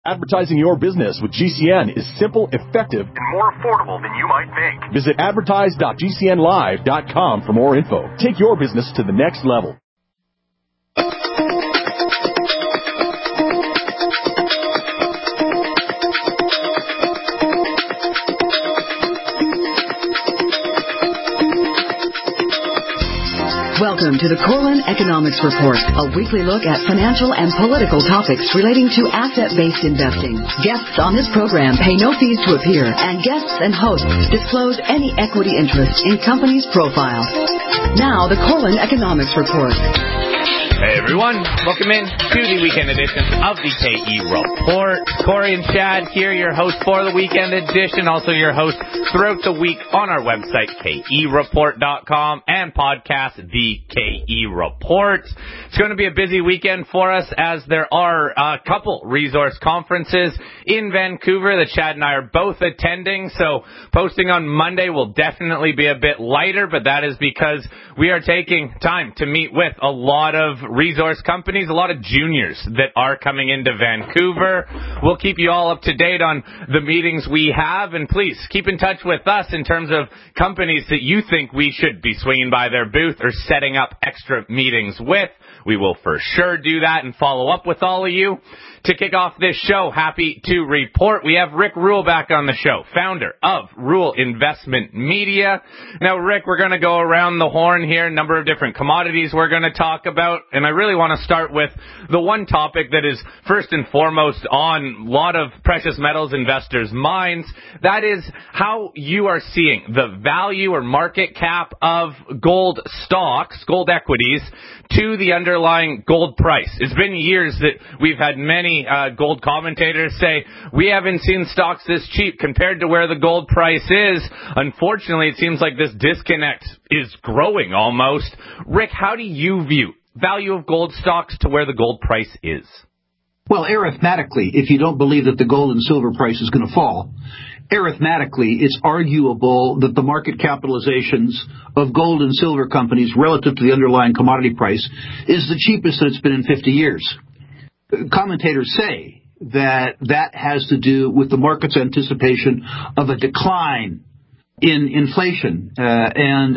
Advertising your business with GCN is simple, effective, and more affordable than you might think. Visit advertise.gcnlive.com for more info. Take your business to the next level. Welcome to the Corlin Economics Report, a weekly look at financial and political topics relating to asset-based investing. Guests on this program pay no fees to appear, and guests and hosts disclose any equity interest in companies' profiles. Now, the Corlin Economics Report. Hey everyone, welcome in to the weekend edition of the KE Report. Corey and Chad here, your hosts for the weekend edition, also your hosts throughout the week on our website, kereport.com, and podcast, The KE Report. It's going to be a busy weekend for us as there are a couple resource conferences in Vancouver that Chad and I are both attending, so posting on Monday will definitely be a bit lighter, but that is because we are taking time to meet with a lot of resource companies, a lot of juniors that are coming into Vancouver. We'll keep you all up to date on the meetings we have, and please keep in touch with us in terms of companies that you think we should be swinging by their booth or setting up extra meetings with. We will for sure do that and follow up with all of you. To kick off this show, happy to report we have Rick Rule back on the show, founder of Rule Investment Media. Now, Rick, we're going to go around the horn here, a number of different commodities we're going to talk about, and I really want to start with the one topic that is first and foremost on a lot of precious metals investors' minds. That is how you are seeing the value or market cap of gold stocks, gold equities, to the underlying gold price. It's been years that we've had many gold commentators say, we haven't seen stocks this cheap compared to where the gold price is. Unfortunately, it seems like this disconnect is growing almost. Rick, how do you view value of gold stocks to where the gold price is? Well, arithmetically, if you don't believe that the gold and silver price is going to fall, arithmetically, it's arguable that the market capitalizations of gold and silver companies relative to the underlying commodity price is the cheapest that it's been in 50 years. Commentators say that that has to do with the market's anticipation of a decline in inflation and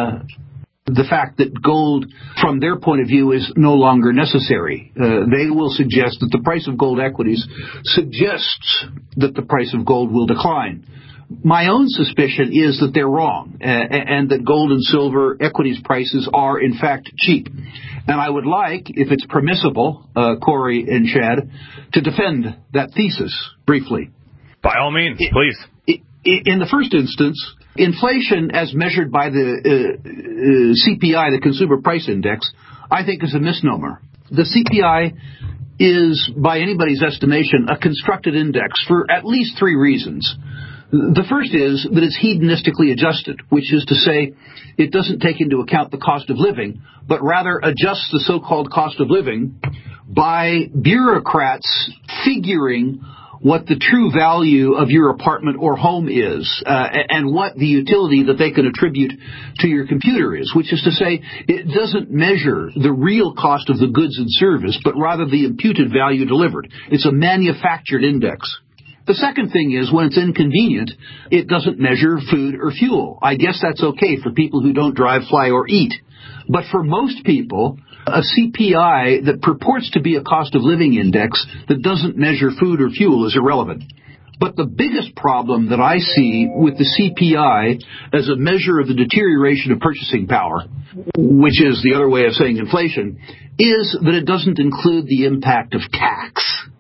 the fact that gold, from their point of view, is no longer necessary. They will suggest that the price of gold equities suggests that the price of gold will decline. My own suspicion is that they're wrong, and that gold and silver equities prices are, in fact, cheap. And I would like, if it's permissible, Corey and Chad, to defend that thesis briefly. By all means, please. In the first instance, inflation as measured by the CPI, the Consumer Price Index, I think is a misnomer. The CPI is, by anybody's estimation, a constructed index for at least three reasons. The first is that it's hedonistically adjusted, which is to say it doesn't take into account the cost of living, but rather adjusts the so-called cost of living by bureaucrats figuring what the true value of your apartment or home is, and what the utility that they can attribute to your computer is, which is to say it doesn't measure the real cost of the goods and service, but rather the imputed value delivered. It's a manufactured index. The second thing is, when it's inconvenient, it doesn't measure food or fuel. I guess that's okay for people who don't drive, fly, or eat. But for most people, a CPI that purports to be a cost of living index that doesn't measure food or fuel is irrelevant. But the biggest problem that I see with the CPI as a measure of the deterioration of purchasing power, which is the other way of saying inflation, is that it doesn't include the impact of tax.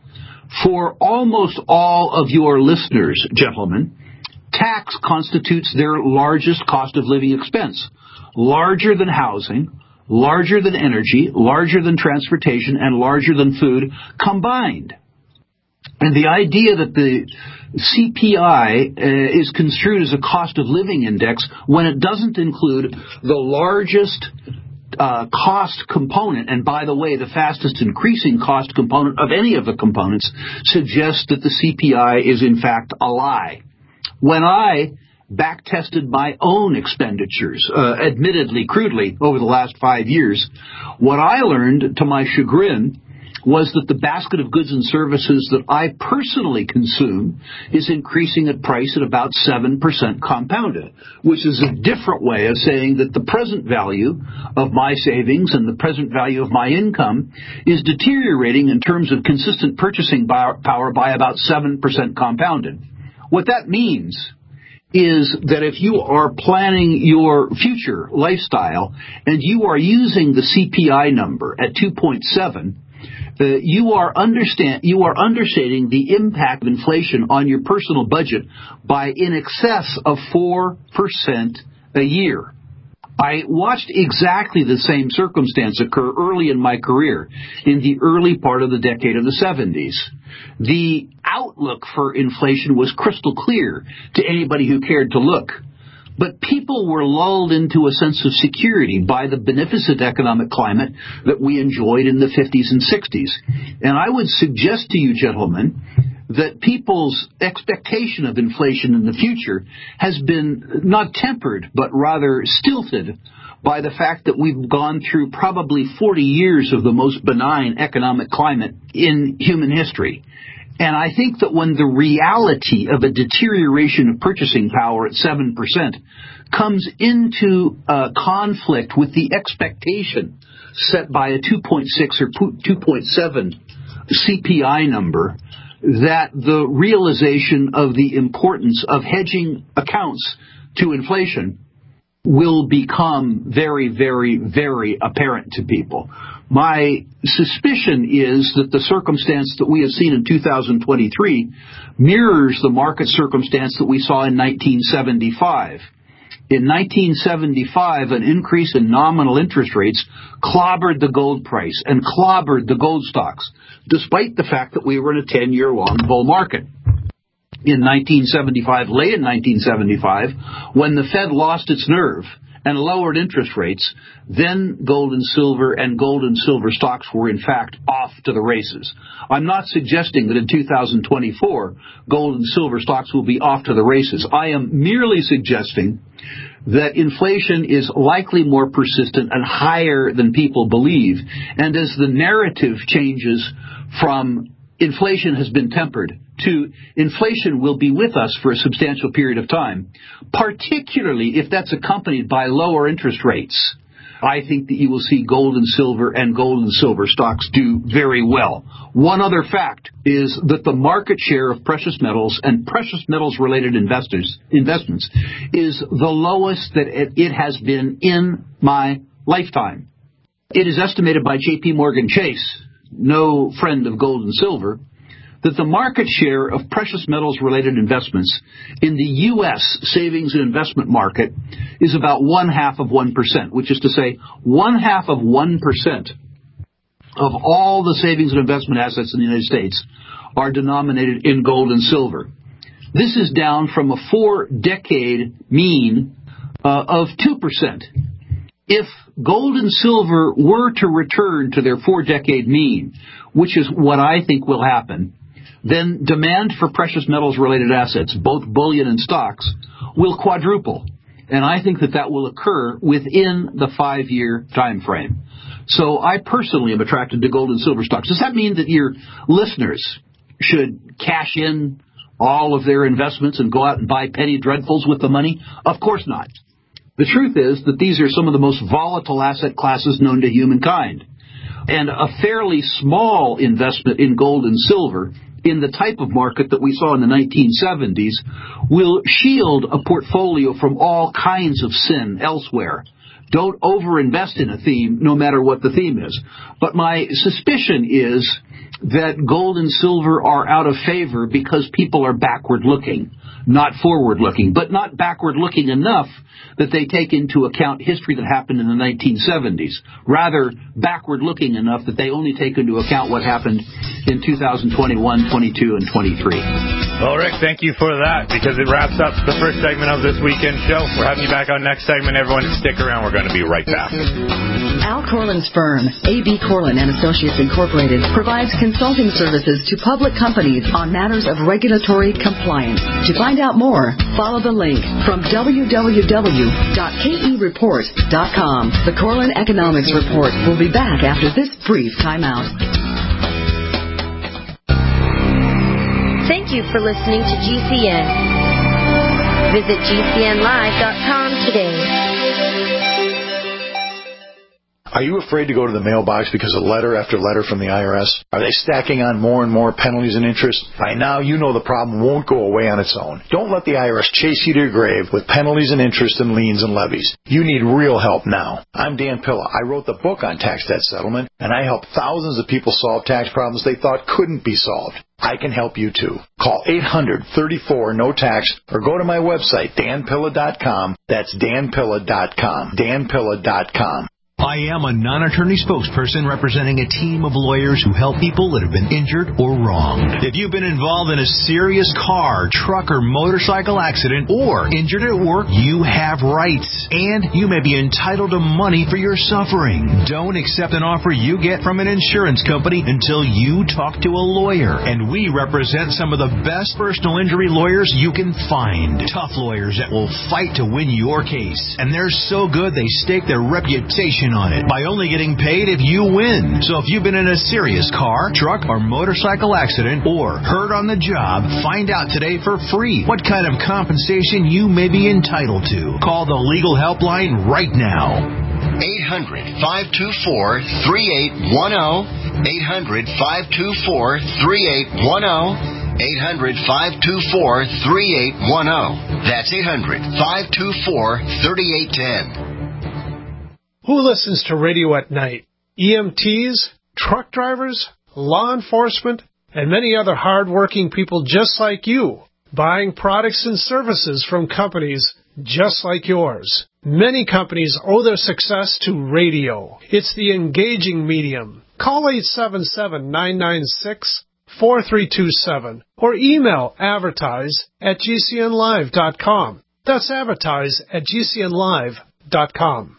For almost all of your listeners, gentlemen, tax constitutes their largest cost of living expense, larger than housing, larger than energy, larger than transportation, and larger than food combined. And the idea that the CPI is construed as a cost of living index when it doesn't include the largest cost component, and by the way, the fastest increasing cost component of any of the components, suggests that the CPI is in fact a lie. When I back-tested my own expenditures, admittedly crudely, over the last 5 years, what I learned, to my chagrin, was that the basket of goods and services that I personally consume is increasing at price at about 7% compounded, which is a different way of saying that the present value of my savings and the present value of my income is deteriorating in terms of consistent purchasing power by about 7% compounded. What that means is that if you are planning your future lifestyle and you are using the CPI number at 2.7, you are understating the impact of inflation on your personal budget by in excess of 4% a year. I watched exactly the same circumstance occur early in my career, in the early part of the decade of the 70s. The outlook for inflation was crystal clear to anybody who cared to look. But people were lulled into a sense of security by the beneficent economic climate that we enjoyed in the 50s and 60s. And I would suggest to you, gentlemen, that people's expectation of inflation in the future has been not tempered, but rather stilted by the fact that we've gone through probably 40 years of the most benign economic climate in human history. And I think that when the reality of a deterioration of purchasing power at 7% comes into conflict with the expectation set by a 2.6 or 2.7 CPI number, that the realization of the importance of hedging accounts to inflation will become very, very, very apparent to people. My suspicion is that the circumstance that we have seen in 2023 mirrors the market circumstance that we saw in 1975. In 1975, an increase in nominal interest rates clobbered the gold price and clobbered the gold stocks, despite the fact that we were in a 10-year-long bull market. In 1975, late in 1975, when the Fed lost its nerve and lowered interest rates, then gold and silver stocks were in fact off to the races. I'm not suggesting that in 2024 gold and silver stocks will be off to the races. I am merely suggesting that inflation is likely more persistent and higher than people believe. And as the narrative changes from inflation has been tempered to inflation will be with us for a substantial period of time, particularly if that's accompanied by lower interest rates, I think that you will see gold and silver stocks do very well. One other fact is that the market share of precious metals and precious metals related investments is the lowest that it has been in my lifetime. It is estimated by J.P. Morgan Chase, no friend of gold and silver, that the market share of precious metals related investments in the U.S. savings and investment market is about 0.5%, which is to say 0.5% of all the savings and investment assets in the United States are denominated in gold and silver. This is down from a 4-decade mean of 2%. If gold and silver were to return to their 4-decade mean, which is what I think will happen, then demand for precious metals related assets, both bullion and stocks, will quadruple. And I think that will occur within the 5-year time frame. So I personally am attracted to gold and silver stocks. Does that mean that your listeners should cash in all of their investments and go out and buy penny dreadfuls with the money? Of course not. The truth is that these are some of the most volatile asset classes known to humankind. And a fairly small investment in gold and silver in the type of market that we saw in the 1970s will shield a portfolio from all kinds of sin elsewhere. Don't overinvest in a theme, no matter what the theme is. But my suspicion is that gold and silver are out of favor because people are backward-looking, not forward-looking, but not backward-looking enough that they take into account history that happened in the 1970s. Rather, backward-looking enough that they only take into account what happened in 2021, 22, and 23. Well, Rick, thank you for that, because it wraps up the first segment of this weekend show. We're having you back on next segment. Everyone, stick around. We're going to be right back. Al Corlin's firm, A.B. Corlin & Associates Incorporated, provides consulting services to public companies on matters of regulatory compliance. To find out more, follow the link from www.kereport.com. The Corlin Economics Report will be back after this brief timeout. you for listening to GCN. Visit GCNlive.com today. Are you afraid to go to the mailbox because of letter after letter from the IRS? Are they stacking on more and more penalties and interest? By now, you know the problem won't go away on its own. Don't let the IRS chase you to your grave with penalties and interest and liens and levies. You need real help now. I'm Dan Pilla. I wrote the book on tax debt settlement, and I help thousands of people solve tax problems they thought couldn't be solved. I can help you too. Call 800-34-NO-TAX or go to my website, danpilla.com. That's danpilla.com. danpilla.com. I am a non-attorney spokesperson representing a team of lawyers who help people that have been injured or wronged. If you've been involved in a serious car, truck, or motorcycle accident or injured at work, you have rights, and you may be entitled to money for your suffering. Don't accept an offer you get from an insurance company until you talk to a lawyer, and we represent some of the best personal injury lawyers you can find. Tough lawyers that will fight to win your case, and they're so good they stake their reputation on it by only getting paid if you win. So if you've been in a serious car, truck, or motorcycle accident or hurt on the job, find out today for free what kind of compensation you may be entitled to. Call the legal helpline right now. 800-524-3810. 800-524-3810. 800-524-3810. That's 800-524-3810. Who listens to radio at night? EMTs, truck drivers, law enforcement, and many other hard-working people just like you, buying products and services from companies just like yours. Many companies owe their success to radio. It's the engaging medium. Call 877-996-4327 or email advertise@gcnlive.com. That's advertise@gcnlive.com.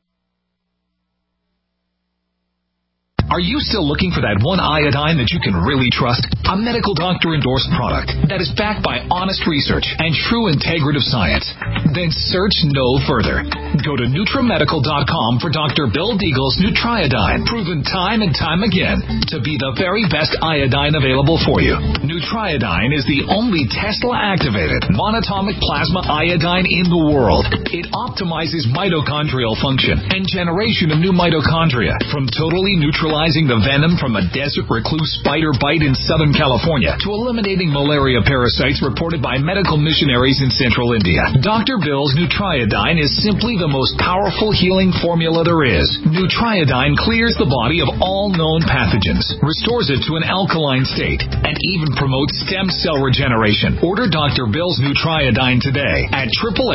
Are you still looking for that one iodine that you can really trust? A medical doctor-endorsed product that is backed by honest research and true integrative science? Then search no further. Go to NutriMedical.com for Dr. Bill Deagle's Nutriodine, proven time and time again to be the very best iodine available for you. Nutriodine is the only Tesla-activated monatomic plasma iodine in the world. It optimizes mitochondrial function and generation of new mitochondria from totally neutralizing the venom from a desert recluse spider bite in Southern California to eliminating malaria parasites reported by medical missionaries in central India. Dr. Bill's Nutriodine is simply the most powerful healing formula there is. Nutriodine clears the body of all known pathogens, restores it to an alkaline state, and even promotes stem cell regeneration. Order Dr. Bill's Nutriodine today at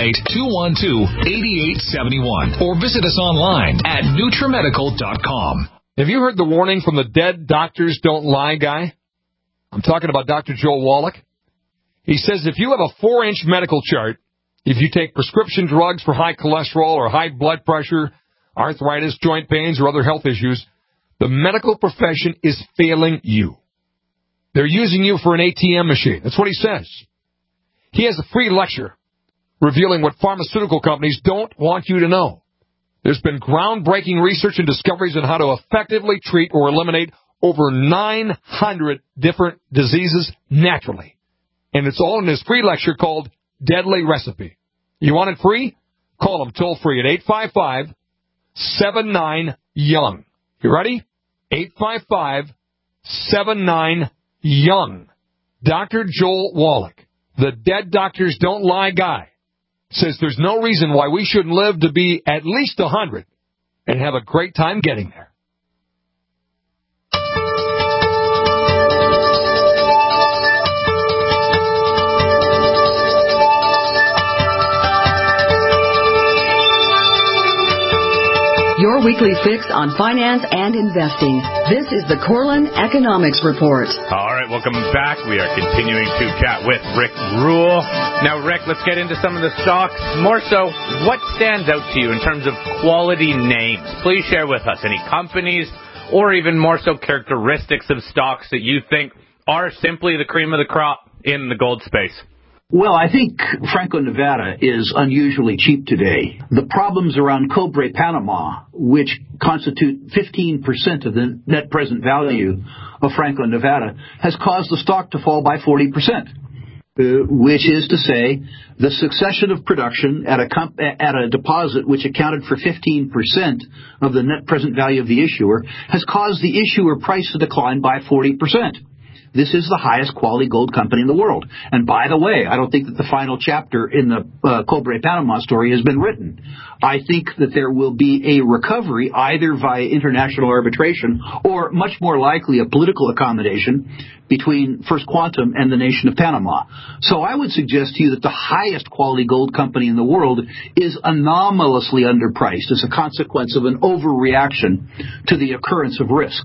888-212-8871 or visit us online at NutriMedical.com. Have you heard the warning from the Dead Doctors Don't Lie guy? I'm talking about Dr. Joel Wallach. He says if you have a 4-inch medical chart, if you take prescription drugs for high cholesterol or high blood pressure, arthritis, joint pains, or other health issues, the medical profession is failing you. They're using you for an ATM machine. That's what he says. He has a free lecture revealing what pharmaceutical companies don't want you to know. There's been groundbreaking research and discoveries on how to effectively treat or eliminate over 900 different diseases naturally. And it's all in his free lecture called Deadly Recipe. You want it free? Call him toll-free at 855-79-YOUNG. You ready? 855-79-YOUNG. Dr. Joel Wallach, the Dead Doctors Don't Lie guy, says there's no reason why we shouldn't live to be at least 100 and have a great time getting there. Your weekly fix on finance and investing. This is the Corlin Economics Report. All right, welcome back. We are continuing to chat with Rick Rule. Now, Rick, let's get into some of the stocks. More so, what stands out to you in terms of quality names? Please share with us any companies or even more so characteristics of stocks that you think are simply the cream of the crop in the gold space. Well, I think Franco-Nevada is unusually cheap today. The problems around Cobre Panama, which constitute 15% of the net present value of Franklin, Nevada, has caused the stock to fall by 40%. Which is to say, the succession of production at a deposit which accounted for 15% of the net present value of the issuer has caused the issuer price to decline by 40%. This is the highest quality gold company in the world. And by the way, I don't think that the final chapter in the Cobre Panama story has been written. I think that there will be a recovery either via international arbitration or, much more likely, a political accommodation between First Quantum and the nation of Panama. So I would suggest to you that the highest quality gold company in the world is anomalously underpriced as a consequence of an overreaction to the occurrence of risk.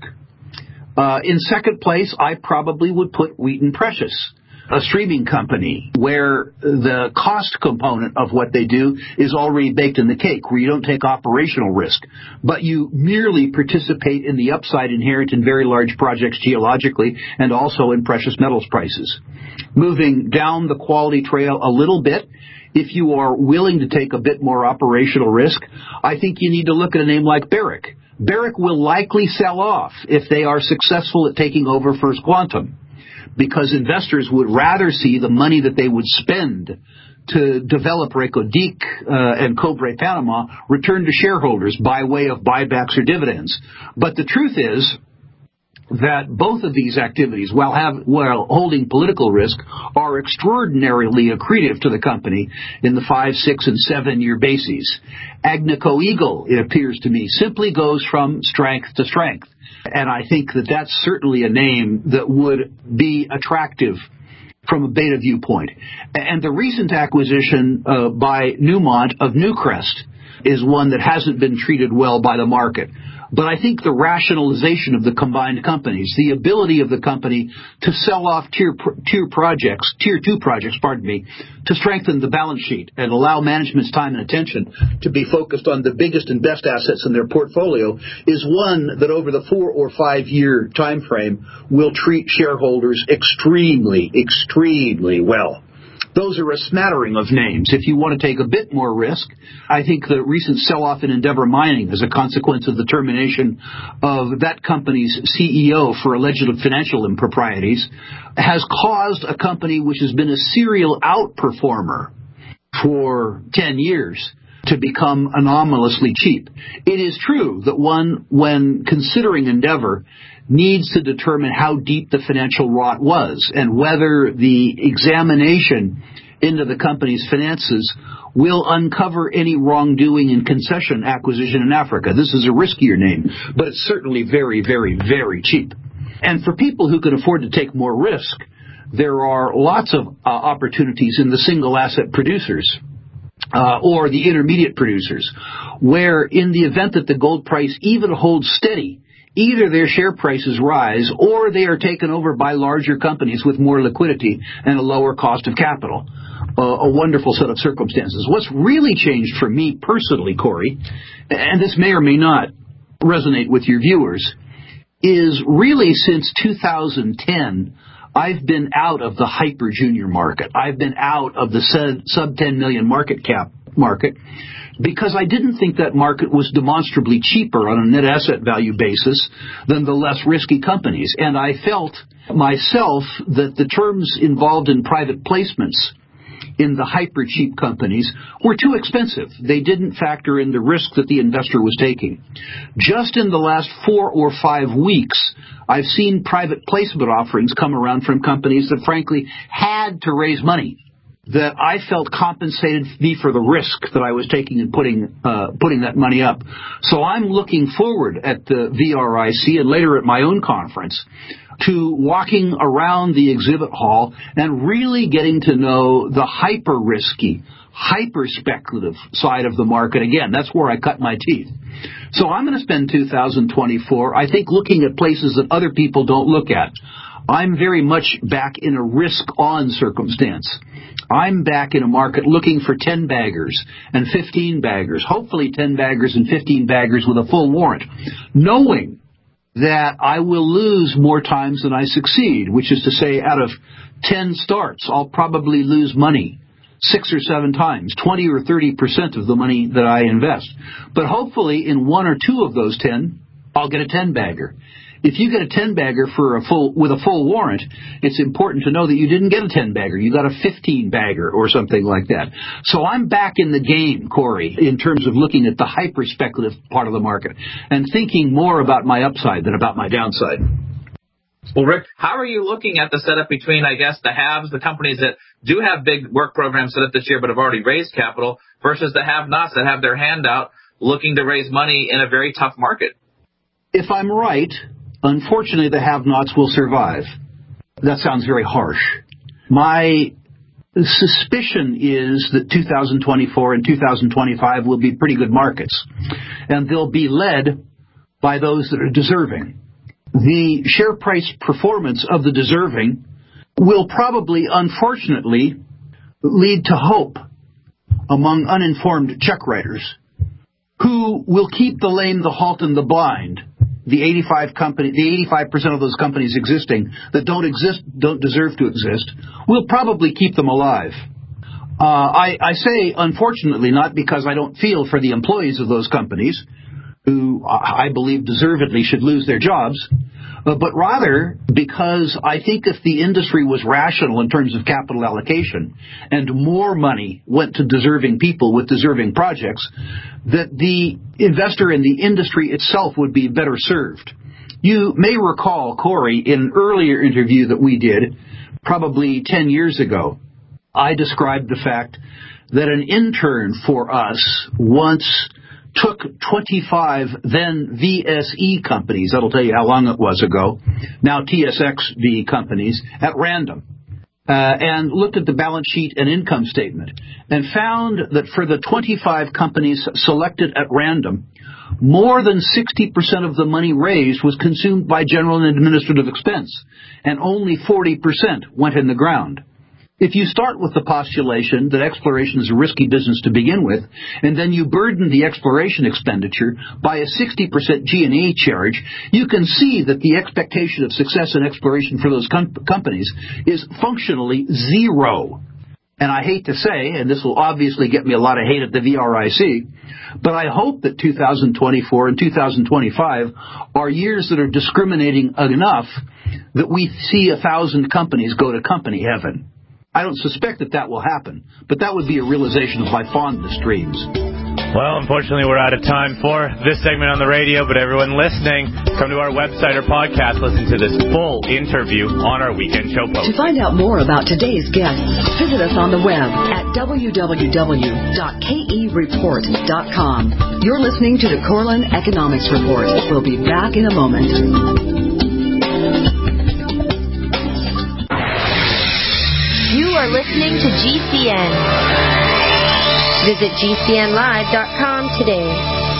In second place, I probably would put Wheaton Precious, a streaming company where the cost component of what they do is already baked in the cake, where you don't take operational risk, but you merely participate in the upside inherent in very large projects geologically and also in precious metals prices. Moving down the quality trail a little bit, if you are willing to take a bit more operational risk, I think you need to look at a name like Barrick. Barrick will likely sell off if they are successful at taking over First Quantum, because investors would rather see the money that they would spend to develop Reko Diq and Cobre Panama return to shareholders by way of buybacks or dividends. But the truth is that both of these activities, while holding political risk, are extraordinarily accretive to the company in the 5, 6, and 7 year bases. Agnico Eagle, it appears to me, simply goes from strength to strength. And I think that that's certainly a name that would be attractive from a beta viewpoint. And the recent acquisition by Newmont of Newcrest is one that hasn't been treated well by the market. But I think the rationalization of the combined companies, the ability of the company to sell off tier 2 projects, to strengthen the balance sheet and allow management's time and attention to be focused on the biggest and best assets in their portfolio, is one that over the 4 or 5 year time frame will treat shareholders extremely, extremely well. Those are a smattering of names. If you want to take a bit more risk, I think the recent sell-off in Endeavour Mining as a consequence of the termination of that company's CEO for alleged financial improprieties has caused a company which has been a serial outperformer for 10 years to become anomalously cheap. It is true that one, when considering Endeavour, needs to determine how deep the financial rot was and whether the examination into the company's finances will uncover any wrongdoing in concession acquisition in Africa. This is a riskier name, but it's certainly very, very, very cheap. And for people who can afford to take more risk, there are lots of opportunities in the single asset producers or the intermediate producers, where in the event that the gold price even holds steady, either their share prices rise or they are taken over by larger companies with more liquidity and a lower cost of capital. A wonderful set of circumstances. What's really changed for me personally, Corey, and this may or may not resonate with your viewers, is really since 2010, I've been out of the hyper junior market. I've been out of the sub 10 million market cap market, because I didn't think that market was demonstrably cheaper on a net asset value basis than the less risky companies. And I felt myself that the terms involved in private placements in the hyper-cheap companies were too expensive. They didn't factor in the risk that the investor was taking. Just in the last 4 or 5 weeks, I've seen private placement offerings come around from companies that frankly had to raise money, that I felt compensated me for the risk that I was taking in putting that money up. So I'm looking forward at the VRIC and later at my own conference to walking around the exhibit hall and really getting to know the hyper-risky, hyper-speculative side of the market. Again, that's where I cut my teeth. So I'm going to spend 2024, I think, looking at places that other people don't look at. I'm very much back in a risk-on circumstance. I'm back in a market looking for 10 baggers and 15 baggers, hopefully 10 baggers and 15 baggers with a full warrant, knowing that I will lose more times than I succeed, which is to say out of 10 starts, I'll probably lose money 6 or 7 times, 20 or 30% of the money that I invest. But hopefully in 1 or 2 of those 10, I'll get a 10 bagger. If you get a 10-bagger with a full warrant, it's important to know that you didn't get a 10-bagger. You got a 15-bagger or something like that. So I'm back in the game, Corey, in terms of looking at the hyper-speculative part of the market and thinking more about my upside than about my downside. Well, Rick, how are you looking at the setup between, I guess, the haves, the companies that do have big work programs set up this year but have already raised capital, versus the have-nots that have their hand out looking to raise money in a very tough market? If I'm right, unfortunately, the have-nots will survive. That sounds very harsh. My suspicion is that 2024 and 2025 will be pretty good markets, and they'll be led by those that are deserving. The share price performance of the deserving will probably, unfortunately, lead to hope among uninformed check writers who will keep the lame, the halt, and the blind. The 85% of those companies existing that don't deserve to exist, will probably keep them alive. I say unfortunately, not because I don't feel for the employees of those companies, who I believe deservedly should lose their jobs, but rather because I think if the industry was rational in terms of capital allocation and more money went to deserving people with deserving projects, that the investor in the industry itself would be better served. You may recall, Corey, in an earlier interview that we did, probably 10 years ago, I described the fact that an intern for us once took 25 then VSE companies, that'll tell you how long it was ago, now TSXV companies, at random, and looked at the balance sheet and income statement, and found that for the 25 companies selected at random, more than 60% of the money raised was consumed by general and administrative expense, and only 40% went in the ground. If you start with the postulation that exploration is a risky business to begin with, and then you burden the exploration expenditure by a 60% G&A charge, you can see that the expectation of success in exploration for those companies is functionally zero. And I hate to say, and this will obviously get me a lot of hate at the VRIC, but I hope that 2024 and 2025 are years that are discriminating enough that we see 1,000 companies go to company heaven. I don't suspect that will happen, but that would be a realization of my fondest dreams. Well, unfortunately, we're out of time for this segment on the radio, but everyone listening, come to our website or podcast, listen to this full interview on our weekend show post. To find out more about today's guests, visit us on the web at www.kereport.com. You're listening to the Corlin Economics Report. We'll be back in a moment. You are listening to GCN. Visit GCNlive.com today.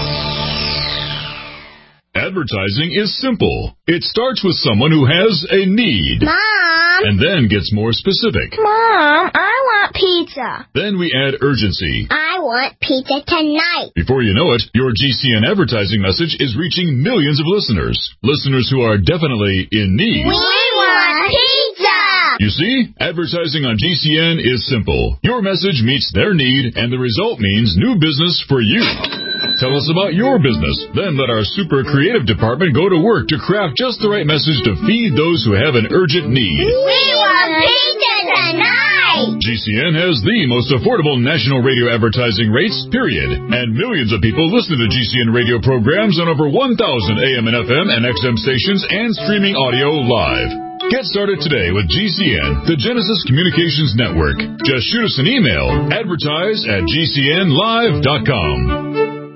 Advertising is simple. It starts with someone who has a need. Mom! And then gets more specific. Mom, I want pizza. Then we add urgency. I want pizza tonight. Before you know it, your GCN advertising message is reaching millions of listeners. Listeners who are definitely in need. We want pizza! You see, advertising on GCN is simple. Your message meets their need, and the result means new business for you. Tell us about your business. Then let our super creative department go to work to craft just the right message to feed those who have an urgent need. We want pizza tonight! GCN has the most affordable national radio advertising rates, period. And millions of people listen to GCN radio programs on over 1,000 AM and FM and XM stations and streaming audio live. Get started today with GCN, the Genesis Communications Network. Just shoot us an email, advertise@gcnlive.com.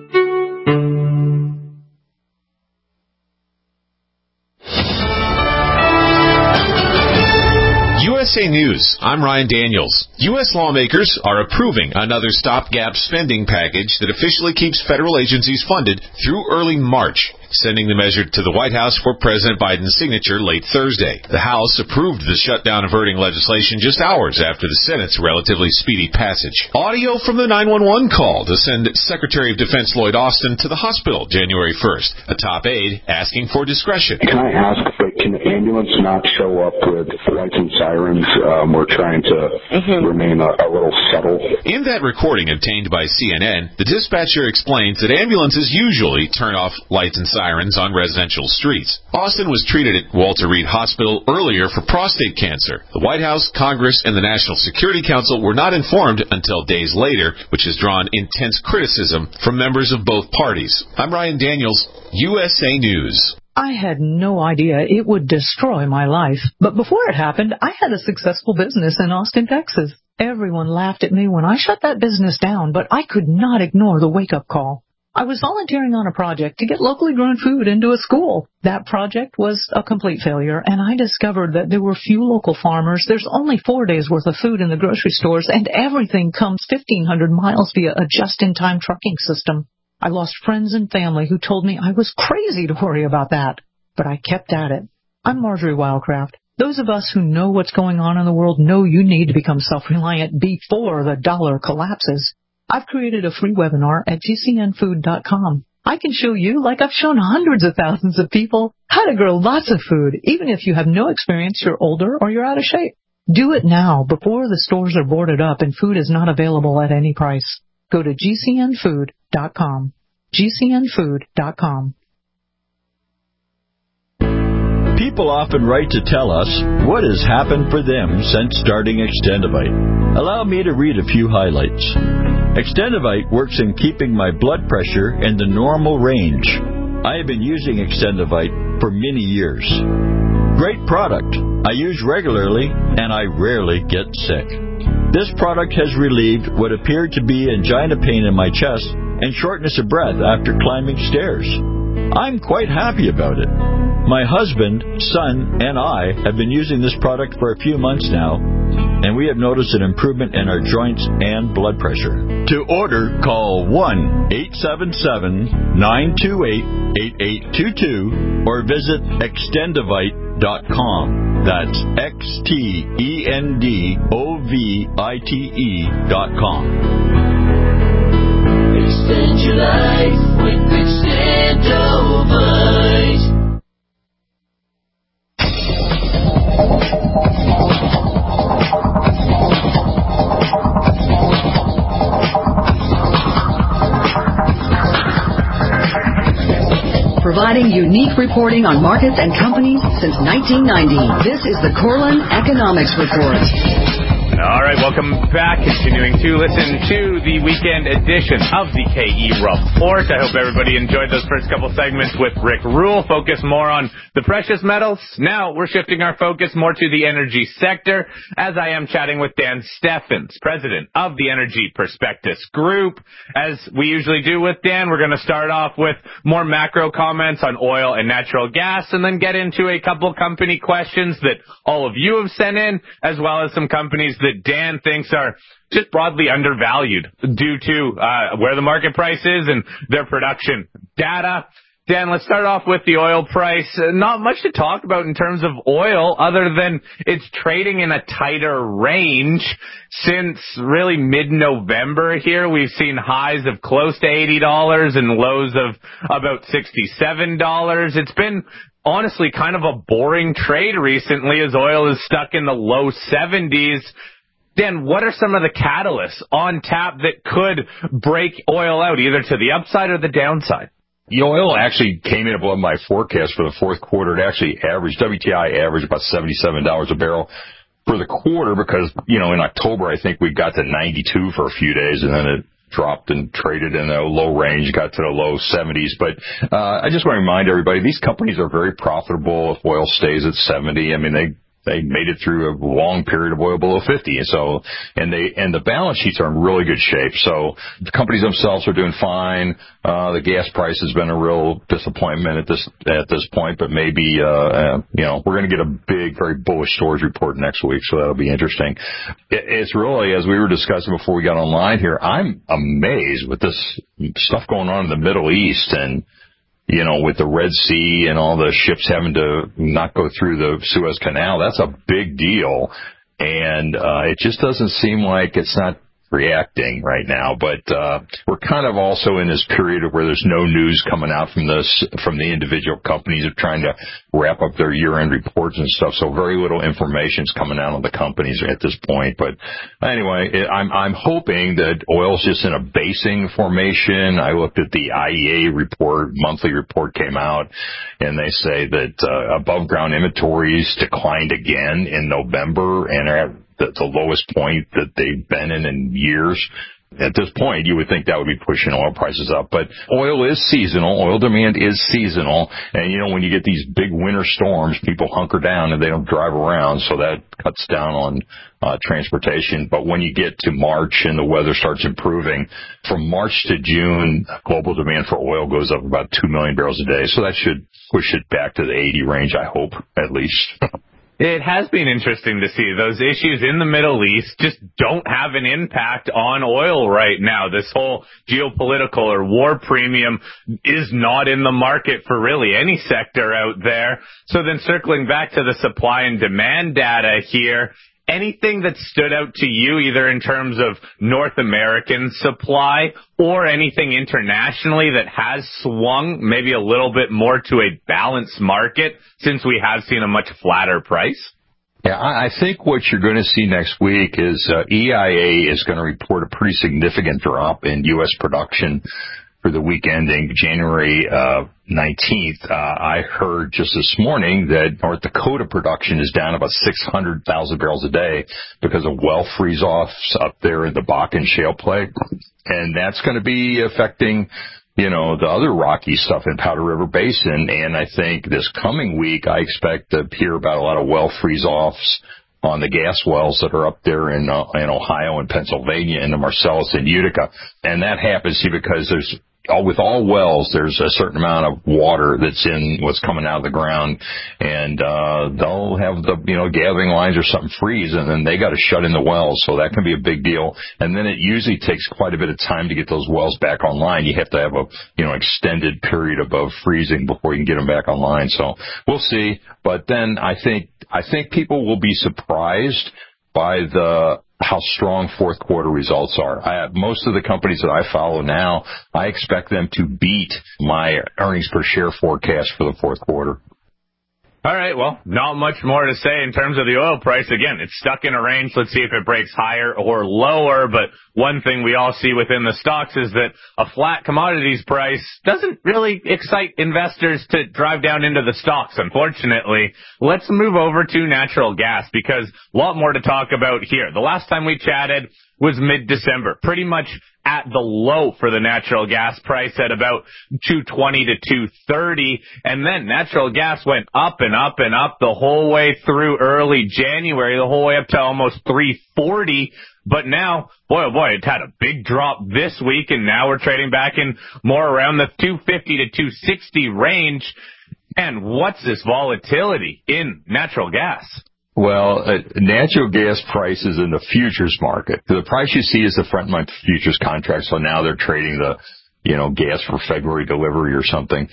USA News, I'm Ryan Daniels. U.S. lawmakers are approving another stopgap spending package that officially keeps federal agencies funded through early March, sending the measure to the White House for President Biden's signature late Thursday. The House approved the shutdown-averting legislation just hours after the Senate's relatively speedy passage. Audio from the 911 call to send Secretary of Defense Lloyd Austin to the hospital January 1st. A top aide asking for discretion. Can I ask, can the ambulance not show up with lights and sirens? We're trying to remain a little subtle. In that recording obtained by CNN, the dispatcher explains that ambulances usually turn off lights and sirens sirens on residential streets. Austin was treated at Walter Reed Hospital earlier for prostate cancer. The White House, Congress, and the National Security Council were not informed until days later, which has drawn intense criticism from members of both parties. I'm Ryan Daniels, USA News. I had no idea it would destroy my life. But before it happened, I had a successful business in Austin, Texas. Everyone laughed at me when I shut that business down, but I could not ignore the wake-up call. I was volunteering on a project to get locally grown food into a school. That project was a complete failure, and I discovered that there were few local farmers. There's only 4 days' worth of food in the grocery stores, and everything comes 1,500 miles via a just-in-time trucking system. I lost friends and family who told me I was crazy to worry about that, but I kept at it. I'm Marjorie Wildcraft. Those of us who know what's going on in the world know you need to become self-reliant before the dollar collapses. I've created a free webinar at gcnfood.com. I can show you, like I've shown hundreds of thousands of people, how to grow lots of food, even if you have no experience, you're older, or you're out of shape. Do it now, before the stores are boarded up and food is not available at any price. Go to gcnfood.com. gcnfood.com. People often write to tell us what has happened for them since starting Extendivite. Allow me to read a few highlights. Extendivite works in keeping my blood pressure in the normal range. I have been using Extendivite for many years. Great product. I use regularly and I rarely get sick. This product has relieved what appeared to be angina pain in my chest and shortness of breath after climbing stairs. I'm quite happy about it. My husband, son, and I have been using this product for a few months now, and we have noticed an improvement in our joints and blood pressure. To order, call 1-877-928-8822 or visit Extendivite.com. That's Extendovite.com. Extend your life with Extendovite. Providing unique reporting on markets and companies since 1990. This is the Corlin Economics Report. All right, welcome back. Continuing to listen to the weekend edition of the KE Report. I hope everybody enjoyed those first couple segments with Rick Rule. Focus more on the precious metals. Now we're shifting our focus more to the energy sector, as I am chatting with Dan Steffens, president of the Energy Prospectus Group. As we usually do with Dan, we're going to start off with more macro comments on oil and natural gas, and then get into a couple company questions that all of you have sent in, as well as some companies that Dan thinks are just broadly undervalued due to where the market price is and their production data. Dan, let's start off with the oil price. Not much to talk about in terms of oil other than it's trading in a tighter range. Since really mid-November here, we've seen highs of close to $80 and lows of about $67. It's been honestly kind of a boring trade recently as oil is stuck in the low 70s. Dan, what are some of the catalysts on tap that could break oil out, either to the upside or the downside? Oil actually came in above my forecast for the fourth quarter. It actually averaged, WTI averaged about $77 a barrel for the quarter because, in October I think we got to 92 for a few days and then it dropped and traded in a low range, got to the low 70s. But I just want to remind everybody, these companies are very profitable if oil stays at 70. I mean, they made it through a long period of oil below 50. And the balance sheets are in really good shape. So the companies themselves are doing fine. The gas price has been a real disappointment at this point, but maybe, we're going to get a big, very bullish storage report next week. So that'll be interesting. It's really, as we were discussing before we got online here, I'm amazed with this stuff going on in the Middle East and, with the Red Sea and all the ships having to not go through the Suez Canal. That's a big deal. And it just doesn't seem like it's not reacting right now. But we're kind of also in this period where there's no news coming out from the individual companies of trying to wrap up their year-end reports and stuff. So very little information is coming out on the companies at this point. But anyway, I'm hoping that oil's just in a basing formation. I looked at the IEA report, monthly report came out, and they say that above ground inventories declined again in November and are at the lowest point that they've been in years. At this point, you would think that would be pushing oil prices up. But oil is seasonal. Oil demand is seasonal. And, when you get these big winter storms, people hunker down and they don't drive around. So that cuts down on transportation. But when you get to March and the weather starts improving, from March to June, global demand for oil goes up about 2 million barrels a day. So that should push it back to the 80 range, I hope, at least. It has been interesting to see those issues in the Middle East just don't have an impact on oil right now. This whole geopolitical or war premium is not in the market for really any sector out there. So then circling back to the supply and demand data here, anything that stood out to you either in terms of North American supply or anything internationally that has swung maybe a little bit more to a balanced market since we have seen a much flatter price? Yeah, I think what you're going to see next week is EIA is going to report a pretty significant drop in U.S. production for the week ending January 19th. I heard just this morning that North Dakota production is down about 600,000 barrels a day because of well freeze-offs up there in the Bakken shale play. And that's going to be affecting, the other rocky stuff in Powder River Basin. And I think this coming week, I expect to hear about a lot of well freeze-offs on the gas wells that are up there in Ohio and Pennsylvania, in the Marcellus and Utica. And that happens because with all wells, there's a certain amount of water that's in what's coming out of the ground, and they'll have the gathering lines or something freeze, and then they got to shut in the wells, so that can be a big deal. And then it usually takes quite a bit of time to get those wells back online. You have to have a extended period above freezing before you can get them back online. So we'll see. But then I think people will be surprised by how strong fourth quarter results are. Most of the companies that I follow now, I expect them to beat my earnings per share forecast for the fourth quarter. All right, well, not much more to say in terms of the oil price. Again, it's stuck in a range. Let's see if it breaks higher or lower. But one thing we all see within the stocks is that a flat commodities price doesn't really excite investors to drive down into the stocks, unfortunately. Let's move over to natural gas because a lot more to talk about here. The last time we chatted was mid-December, pretty much at the low for the natural gas price at about $2.20 to $2.30. And then natural gas went up and up and up the whole way through early January, the whole way up to almost $3.40. But now, boy, oh boy, it's had a big drop this week, and now we're trading back in more around the $2.50 to $2.60 range. And what's this volatility in natural gas? Well, natural gas prices in the futures market. The price you see is the front month futures contract. So now they're trading the, gas for February delivery or something.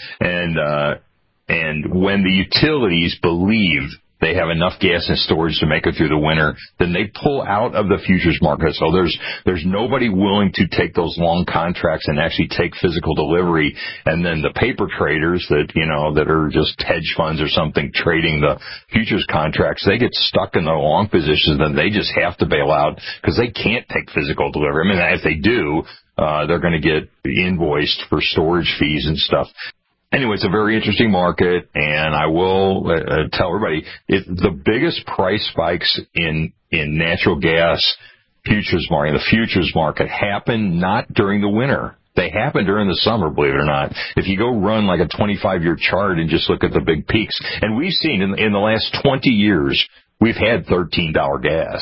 And when the utilities believe they have enough gas in storage to make it through the winter, then they pull out of the futures market. So there's nobody willing to take those long contracts and actually take physical delivery. And then the paper traders that are just hedge funds or something trading the futures contracts, they get stuck in the long positions, and they just have to bail out because they can't take physical delivery. I mean, if they do, they're going to get invoiced for storage fees and stuff. Anyway, it's a very interesting market, and I will tell everybody, the biggest price spikes in natural gas futures market, the futures market, happen not during the winter. They happen during the summer, believe it or not. If you go run like a 25-year chart and just look at the big peaks, and we've seen in the last 20 years, we've had $13 gas.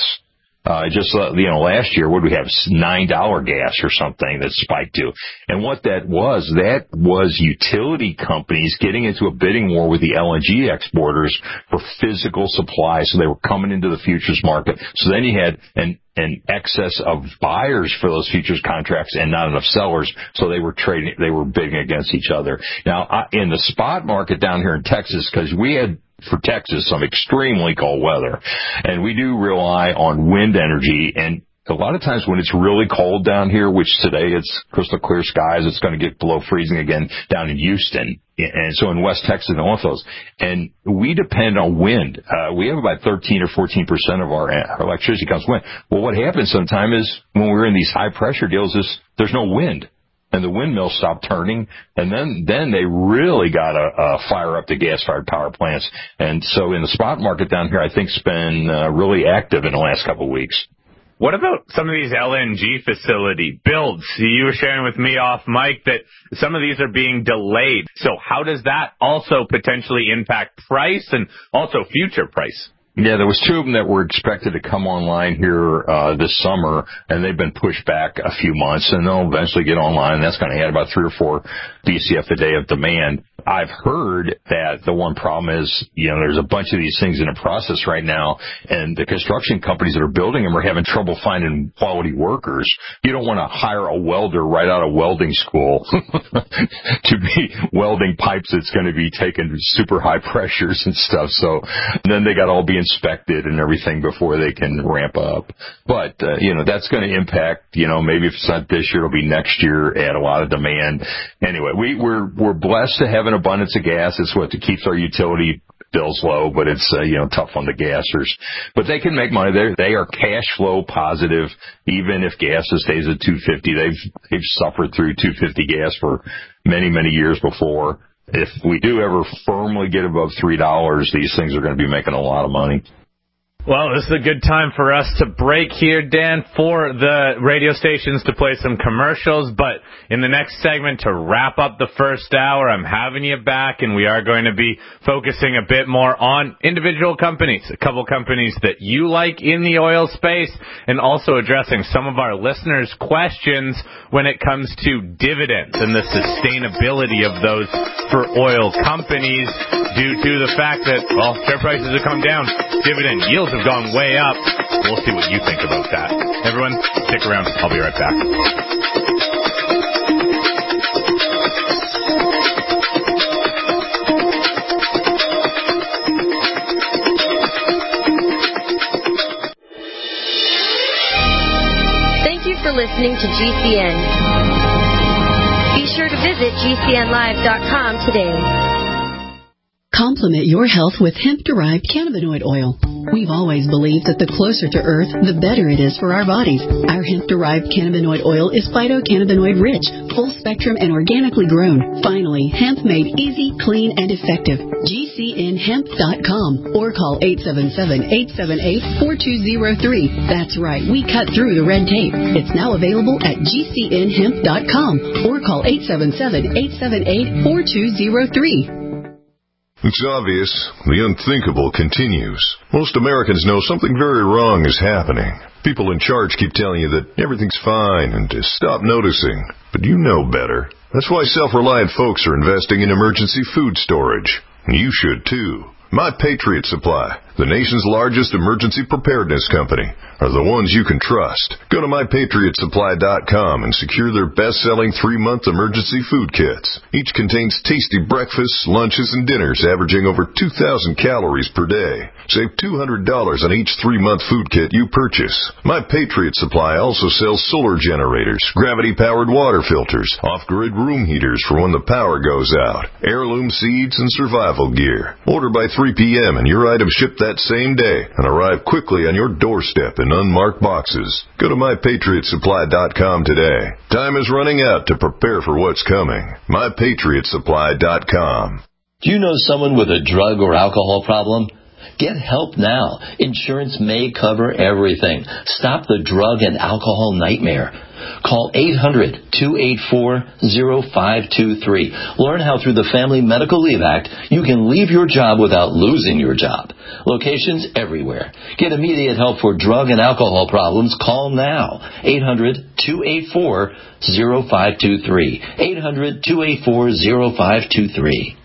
Last year, what did we have? $9 gas or something that spiked to. And what that was utility companies getting into a bidding war with the LNG exporters for physical supply. So they were coming into the futures market. So then you had an excess of buyers for those futures contracts and not enough sellers. So they were bidding against each other. Now, in the spot market down here in Texas, because we had, for Texas, some extremely cold weather, and we do rely on wind energy, and a lot of times when it's really cold down here, which today it's crystal clear skies, it's going to get below freezing again down in Houston. And so in West Texas and all those. And we depend on wind. We have about 13 or 14% of our electricity comes from wind. Well, what happens sometimes is when we're in these high pressure deals is there's no wind. And the windmills stop turning, and then they really got to fire up the gas-fired power plants. And so in the spot market down here, I think it's been really active in the last couple of weeks. What about some of these LNG facility builds? You were sharing with me off mic that some of these are being delayed. So how does that also potentially impact price and also future price? Yeah, there was 2 of them that were expected to come online here this summer, and they've been pushed back a few months, and they'll eventually get online. That's going to add about 3 or 4 BCF a day of demand. I've heard that the one problem is, there's a bunch of these things in a process right now, and the construction companies that are building them are having trouble finding quality workers. You don't want to hire a welder right out of welding school to be welding pipes that's going to be taking super high pressures and stuff. So then they got to all be inspected and everything before they can ramp up. But, that's going to impact, maybe if it's not this year, it'll be next year, add a lot of demand. Anyway, we're blessed to have an abundance of gas. It's what keeps our utility bills low, but it's, tough on the gassers. But they can make money. They are cash flow positive, even if gas stays at $2.50. They've suffered through $2.50 gas for many, many years before. If we do ever firmly get above $3, these things are going to be making a lot of money. Well, this is a good time for us to break here, Dan, for the radio stations to play some commercials. But in the next segment, to wrap up the first hour, I'm having you back, and we are going to be focusing a bit more on individual companies, a couple companies that you like in the oil space, and also addressing some of our listeners' questions when it comes to dividends and the sustainability of those for oil companies due to the fact that, share prices have come down, dividend yields have gone way up. We'll see what you think about that. Everyone, stick around. I'll be right back. Thank you for listening to GCN. Be sure to visit GCNlive.com today. Complement your health with hemp-derived cannabinoid oil. We've always believed that the closer to Earth, the better it is for our bodies. Our hemp-derived cannabinoid oil is phytocannabinoid rich, full spectrum, and organically grown. Finally, hemp made easy, clean, and effective. GCNhemp.com or call 877-878-4203. That's right, we cut through the red tape. It's now available at GCNhemp.com or call 877-878-4203. It's obvious. The unthinkable continues. Most Americans know something very wrong is happening. People in charge keep telling you that everything's fine and to stop noticing. But you know better. That's why self-reliant folks are investing in emergency food storage. You should too. My Patriot Supply, the nation's largest emergency preparedness company, are the ones you can trust. Go to MyPatriotSupply.com and secure their best-selling 3-month emergency food kits. Each contains tasty breakfasts, lunches, and dinners averaging over 2,000 calories per day. Save $200 on each 3-month food kit you purchase. My Patriot Supply also sells solar generators, gravity-powered water filters, off-grid room heaters for when the power goes out, heirloom seeds, and survival gear. Order by 3 p.m. and your items ship that same day and arrive quickly on your doorstep in unmarked boxes. Go to MyPatriotSupply.com today. Time is running out to prepare for what's coming. MyPatriotSupply.com. Do you know someone with a drug or alcohol problem? Get help now. Insurance may cover everything. Stop the drug and alcohol nightmare. Call 800-284-0523. Learn how through the Family Medical Leave Act you can leave your job without losing your job. Locations everywhere. Get immediate help for drug and alcohol problems. Call now. 800-284-0523. 800-284-0523.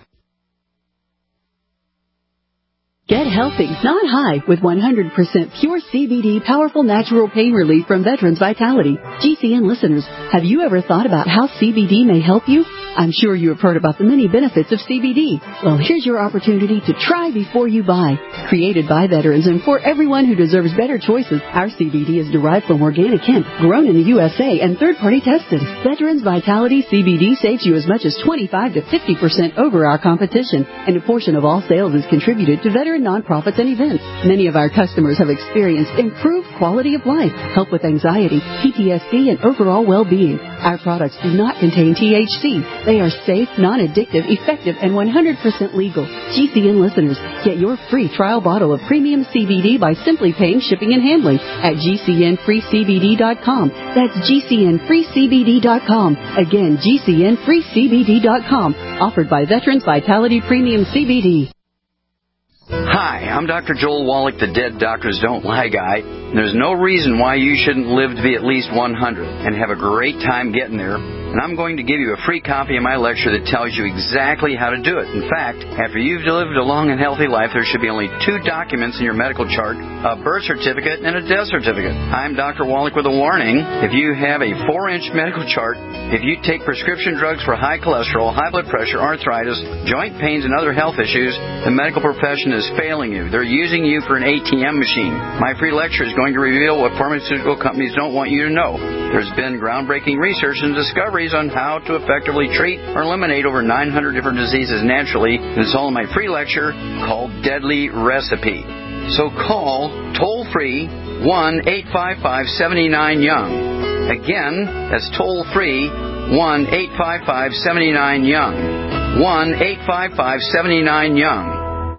Get healthy, not high, with 100% pure CBD powerful natural pain relief from Veterans Vitality. GCN listeners, have you ever thought about how CBD may help you? I'm sure you have heard about the many benefits of CBD. Well, here's your opportunity to try before you buy. Created by veterans and for everyone who deserves better choices, our CBD is derived from organic hemp, grown in the USA and third-party tested. Veterans Vitality CBD saves you as much as 25 to 50% over our competition, and a portion of all sales is contributed to veteran nonprofits and events. Many of our customers have experienced improved quality of life, help with anxiety, PTSD, and overall well-being. Our products do not contain THC. They are safe, non-addictive, effective, and 100% legal. GCN listeners, get your free trial bottle of premium CBD by simply paying shipping and handling at GCNFreeCBD.com. That's GCNFreeCBD.com. Again, GCNFreeCBD.com. Offered by Veterans Vitality Premium CBD. Hi, I'm Dr. Joel Wallach, the Dead Doctors Don't Lie guy. There's no reason why you shouldn't live to be at least 100 and have a great time getting there. And I'm going to give you a free copy of my lecture that tells you exactly how to do it. In fact, after you've lived a long and healthy life, there should be only 2 documents in your medical chart, a birth certificate and a death certificate. I'm Dr. Wallach with a warning. If you have a 4-inch medical chart, if you take prescription drugs for high cholesterol, high blood pressure, arthritis, joint pains, and other health issues, the medical profession is failing you. They're using you for an ATM machine. My free lecture is going to reveal what pharmaceutical companies don't want you to know. There's been groundbreaking research and discoveries on how to effectively treat or eliminate over 900 different diseases naturally. And it's all in my free lecture called Deadly Recipe. So call toll-free 1-855-79-YOUNG. Again, that's toll-free 1-855-79-YOUNG. 1-855-79-YOUNG.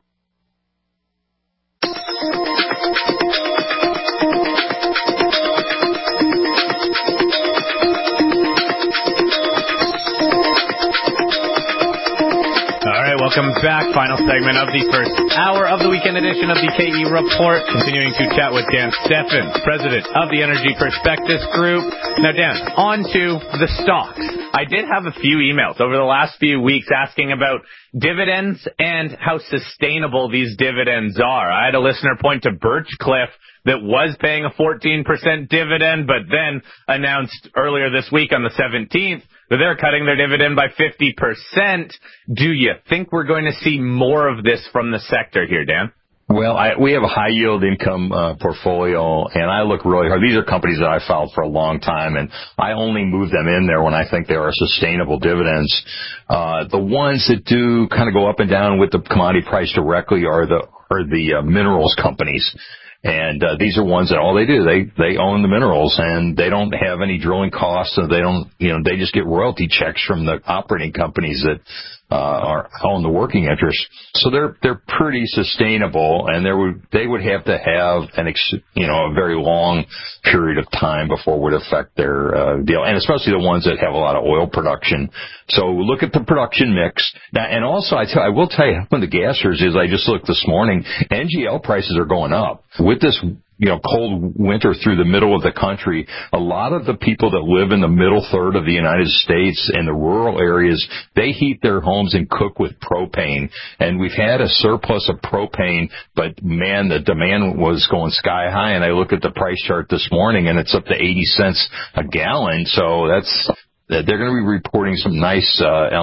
Welcome back. Final segment of the first hour of the weekend edition of the KE Report. Continuing to chat with Dan Steffens, president of the Energy Perspectives Group. Now, Dan, on to the stocks. I did have a few emails over the last few weeks asking about dividends and how sustainable these dividends are. I had a listener point to Birchcliff that was paying a 14% dividend, but then announced earlier this week on the 17th that they're cutting their dividend by 50%. Do you think we're going to see more of this from the sector here, Dan? Well, we have a high yield income portfolio, and I look really hard. These are companies that I followed for a long time, and I only move them in there when I think they are sustainable dividends. The ones that do kind of go up and down with the commodity price directly are the minerals companies. And these are ones that all they do, they own the minerals, and they don't have any drilling costs, so they just get royalty checks from the operating companies that own the working interest. So they're pretty sustainable, and they would have to have a very long period of time before it would affect their deal, and especially the ones that have a lot of oil production. So look at the production mix. Now, and also I will tell you, one of the gassers is I just looked this morning, NGL prices are going up. With this cold winter through the middle of the country, a lot of the people that live in the middle third of the United States and the rural areas, they heat their homes and cook with propane. And we've had a surplus of propane, but man, the demand was going sky high. And I look at the price chart this morning, and it's up to 80 cents a gallon. So they're going to be reporting some nice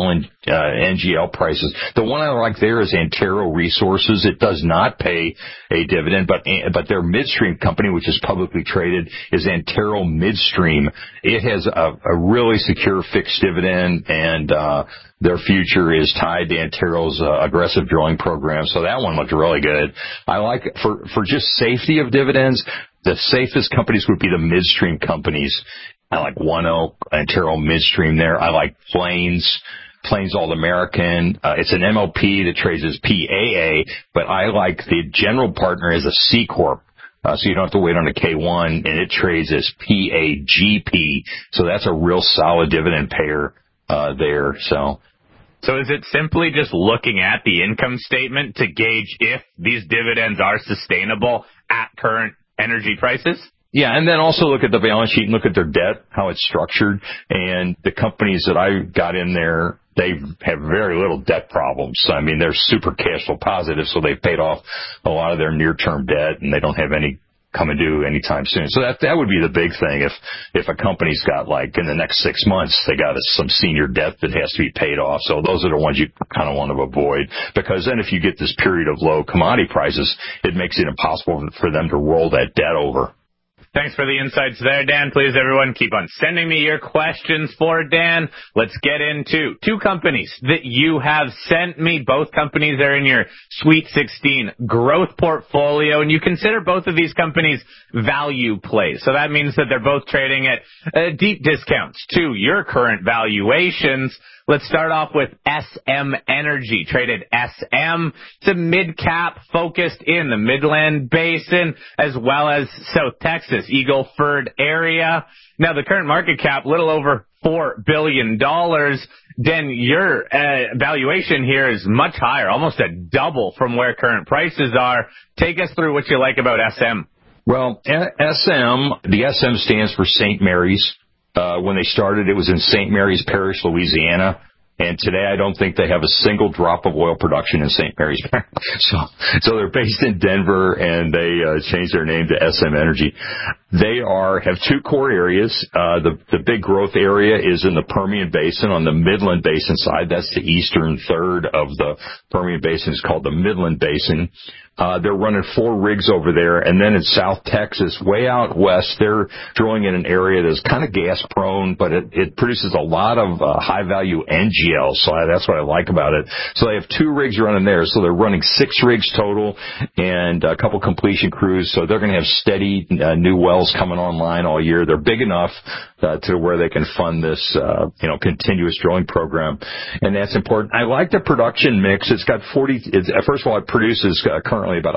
NGL prices. The one I like there is Antero Resources. It does not pay a dividend, but their midstream company, which is publicly traded, is Antero Midstream. It has a really secure fixed dividend, and their future is tied to Antero's aggressive drilling program. So that one looked really good. I like for just safety of dividends, the safest companies would be the midstream companies. I like ONEOK, Antero Midstream there. I like Plains All American. It's an MLP that trades as PAA, but I like the general partner as a C Corp. So you don't have to wait on a K1, and it trades as PAGP. So that's a real solid dividend payer there. So is it simply just looking at the income statement to gauge if these dividends are sustainable at current energy prices? Yeah, and then also look at the balance sheet and look at their debt, how it's structured. And the companies that I got in there, they have very little debt problems. I mean, they're super cash flow positive, so they've paid off a lot of their near-term debt, and they don't have any coming due anytime soon. So that would be the big thing. If a company's got, like, in the next 6 months, they got some senior debt that has to be paid off. So those are the ones you kind of want to avoid, because then if you get this period of low commodity prices, it makes it impossible for them to roll that debt over. Thanks for the insights there, Dan. Please, everyone, keep on sending me your questions for Dan. Let's get into two companies that you have sent me. Both companies are in your Sweet 16 growth portfolio, and you consider both of these companies value plays. So that means that they're both trading at deep discounts to your current valuations. Let's start off with SM Energy, traded SM. It's a mid-cap focused in the Midland Basin as well as South Texas, Eagle Ford area. Now, the current market cap, little over $4 billion. Dan, your valuation here is much higher, almost a double from where current prices are. Take us through what you like about SM. Well, SM, the SM stands for St. Mary's. When they started, it was in St. Mary's Parish, Louisiana. And today, I don't think they have a single drop of oil production in St. Mary's Parish. So they're based in Denver, and they changed their name to SM Energy. They have two core areas. The big growth area is in the Permian Basin on the Midland Basin side. That's the eastern third of the Permian Basin. It's called the Midland Basin. They're running 4 rigs over there. And then in South Texas, way out west, they're drilling in an area that's kind of gas prone, but it produces a lot of high value NGLs. So that's what I like about it. So they have 2 rigs running there. So they're running 6 rigs total and a couple completion crews. So they're going to have steady new wells coming online all year. They're big enough to where they can fund this, continuous drilling program. And that's important. I like the production mix. It's got first of all, it produces currently about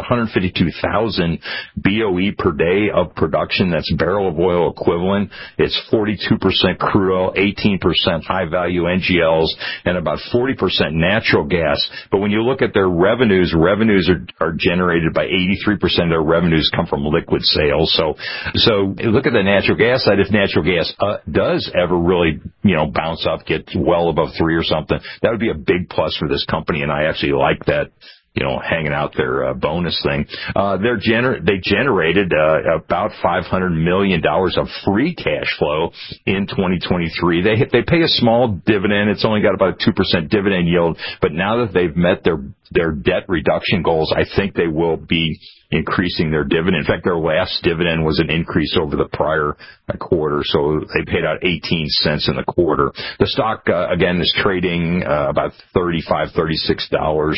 152,000 BOE per day of production. That's barrel of oil equivalent. It's 42% crude oil, 18% high value NGLs, and about 40% natural gas. But when you look at their revenues are generated by 83% of their revenues come from liquid sales. So look at the natural gas side. If natural gas does ever really, bounce up, get well above 3 or something, that would be a big plus for this company. And I actually like that, hanging out their bonus thing. They generated about $500 million of free cash flow in 2023. They pay a small dividend. It's only got about a 2% dividend yield. But now that they've met their debt reduction goals, I think they will be increasing their dividend. In fact, their last dividend was an increase over the prior quarter, so they paid out 18 cents in the quarter. The stock, again, is trading about $35, $36.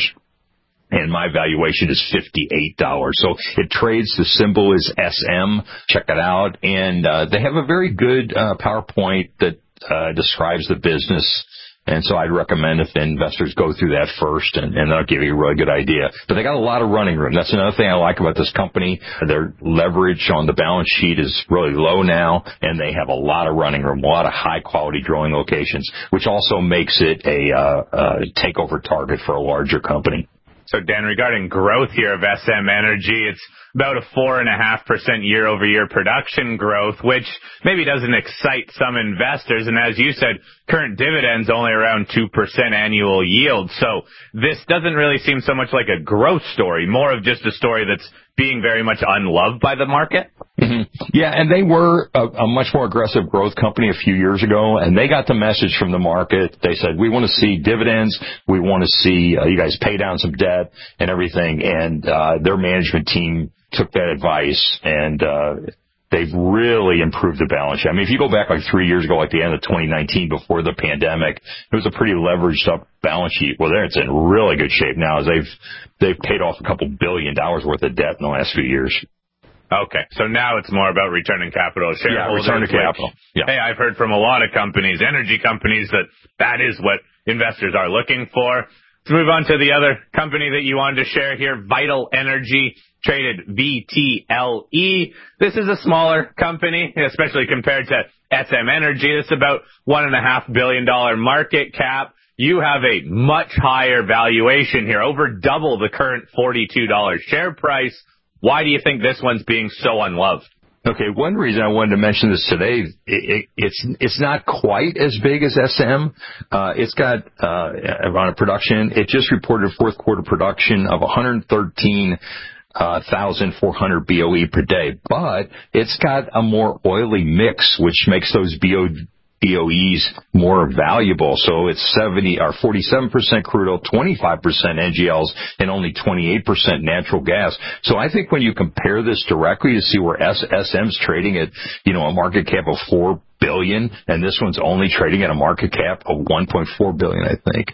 And my valuation is $58. So it trades. The symbol is SM. Check it out. And they have a very good PowerPoint that describes the business. And so I'd recommend if investors go through that first, and that'll give you a really good idea. But they got a lot of running room. That's another thing I like about this company. Their leverage on the balance sheet is really low now, and they have a lot of running room, a lot of high-quality drilling locations, which also makes it a takeover target for a larger company. So, Dan, regarding growth here of SM Energy, it's about a 4.5% year-over-year production growth, which maybe doesn't excite some investors. And as you said, current dividends only around 2% annual yield. So this doesn't really seem so much like a growth story, more of just a story that's being very much unloved by the market. Mm-hmm. Yeah, and they were a much more aggressive growth company a few years ago, and they got the message from the market. They said, we want to see dividends. We want to see you guys pay down some debt and everything. And their management team took that advice, and they've really improved the balance sheet. I mean, if you go back like 3 years ago, like the end of 2019, before the pandemic, it was a pretty leveraged up balance sheet. Well, it's in really good shape now, as they've paid off a couple $2 billion worth of debt in the last few years. Okay, so now it's more about returning capital to shareholders. Yeah, return to capital. Yeah. Hey, I've heard from a lot of companies, energy companies, that is what investors are looking for. Let's move on to the other company that you wanted to share here, Vital Energy, traded VTLE. This is a smaller company, especially compared to SM Energy. It's about $1.5 billion market cap. You have a much higher valuation here, over double the current $42 share price. Why do you think this one's being so unloved? Okay, one reason I wanted to mention this today, it's not quite as big as SM. It's got around production. It just reported fourth quarter production of 113 1,400 BOE per day, but it's got a more oily mix, which makes those BOEs more valuable. So it's 47% crude oil, 25% NGLs, and only 28% natural gas. So I think when you compare this directly to see where SM's trading at, a market cap of $4 billion, and this one's only trading at a market cap of $1.4 billion, I think.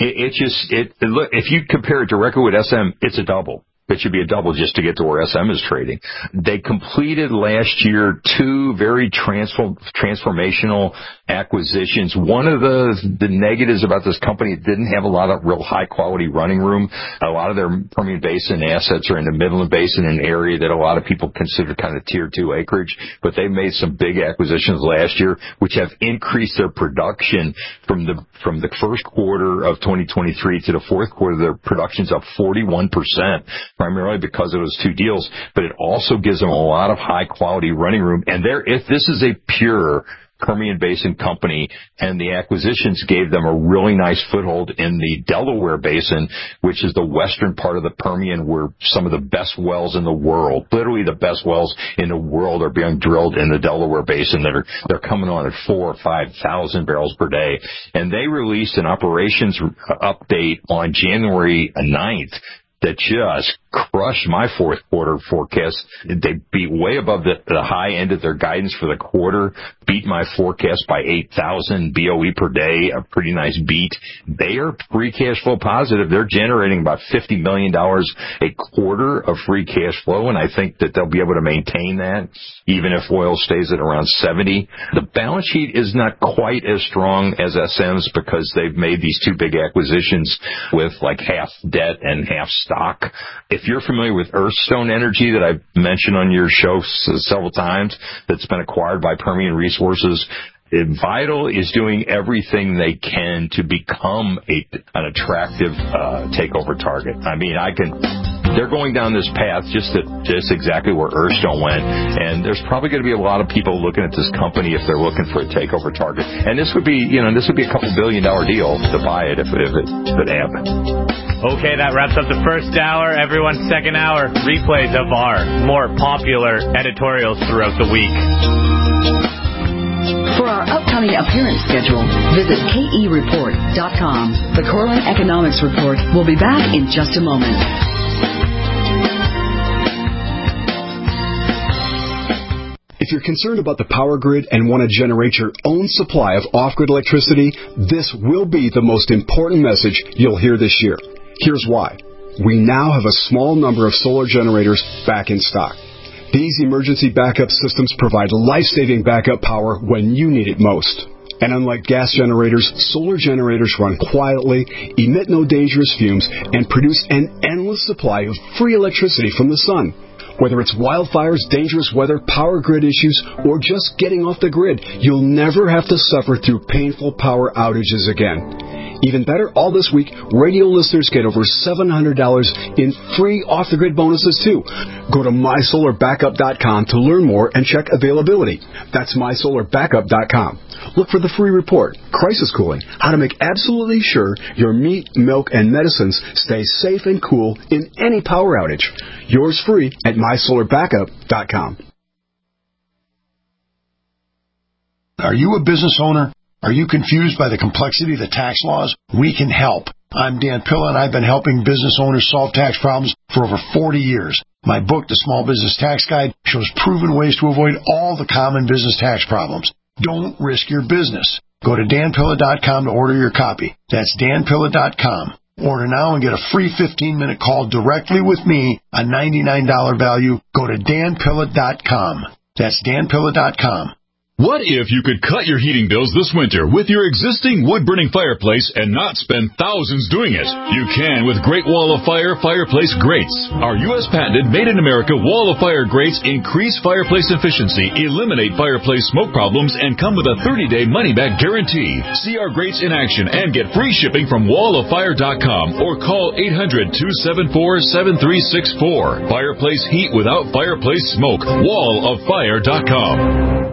Look, if you compare it directly with SM, it's a double. It should be a double just to get to where SM is trading. They completed last year 2 very transformational acquisitions. One of the negatives about this company, it didn't have a lot of real high-quality running room. A lot of their Permian Basin assets are in the Midland Basin, an area that a lot of people consider kind of Tier 2 acreage. But they made some big acquisitions last year, which have increased their production from the first quarter of 2023 to the fourth quarter. Their production's up 41%. Primarily because of those 2 deals, but it also gives them a lot of high-quality running room. And if this is a pure Permian Basin company, and the acquisitions gave them a really nice foothold in the Delaware Basin, which is the western part of the Permian where some of the best wells in the world, literally the best wells in the world, are being drilled in the Delaware Basin. They're coming on at 4,000 or 5,000 barrels per day. And they released an operations update on January 9th that just crushed my fourth quarter forecast. They beat way above the high end of their guidance for the quarter, beat my forecast by 8,000 BOE per day, a pretty nice beat. They are free cash flow positive. They're generating about $50 million a quarter of free cash flow, and I think that they'll be able to maintain that even if oil stays at around 70. The balance sheet is not quite as strong as SM's because they've made these 2 big acquisitions with like half debt and half stock. If you're familiar with Earthstone Energy that I've mentioned on your show several times, that's been acquired by Permian Resources, Vital is doing everything they can to become an attractive takeover target. I mean, they're going down this path just exactly where Earthstone went, and there's probably going to be a lot of people looking at this company if they're looking for a takeover target. And this would be a couple $2 billion deal to buy it if it happened. Okay, that wraps up the first hour. Everyone's second hour replays of our more popular editorials throughout the week. For our upcoming appearance schedule, visit KEReport.com. The Corlin Economics Report will be back in just a moment. If you're concerned about the power grid and want to generate your own supply of off-grid electricity, this will be the most important message you'll hear this year. Here's why. We now have a small number of solar generators back in stock. These emergency backup systems provide life-saving backup power when you need it most. And unlike gas generators, solar generators run quietly, emit no dangerous fumes, and produce an endless supply of free electricity from the sun. Whether it's wildfires, dangerous weather, power grid issues, or just getting off the grid, you'll never have to suffer through painful power outages again. Even better, all this week, radio listeners get over $700 in free off-the-grid bonuses, too. Go to MySolarBackup.com to learn more and check availability. That's MySolarBackup.com. Look for the free report, Crisis Cooling, how to make absolutely sure your meat, milk, and medicines stay safe and cool in any power outage. Yours free at MySolarBackup.com. Are you a business owner? Are you confused by the complexity of the tax laws? We can help. I'm Dan Pilla, and I've been helping business owners solve tax problems for over 40 years. My book, The Small Business Tax Guide, shows proven ways to avoid all the common business tax problems. Don't risk your business. Go to danpilla.com to order your copy. That's danpilla.com. Order now and get a free 15-minute call directly with me, a $99 value. Go to danpilla.com. That's danpilla.com. What if you could cut your heating bills this winter with your existing wood-burning fireplace and not spend thousands doing it? You can with Great Wall of Fire fireplace grates. Our U.S. patented made-in-America Wall of Fire grates increase fireplace efficiency, eliminate fireplace smoke problems, and come with a 30-day money-back guarantee. See our grates in action and get free shipping from walloffire.com or call 800-274-7364. Fireplace heat without fireplace smoke. walloffire.com.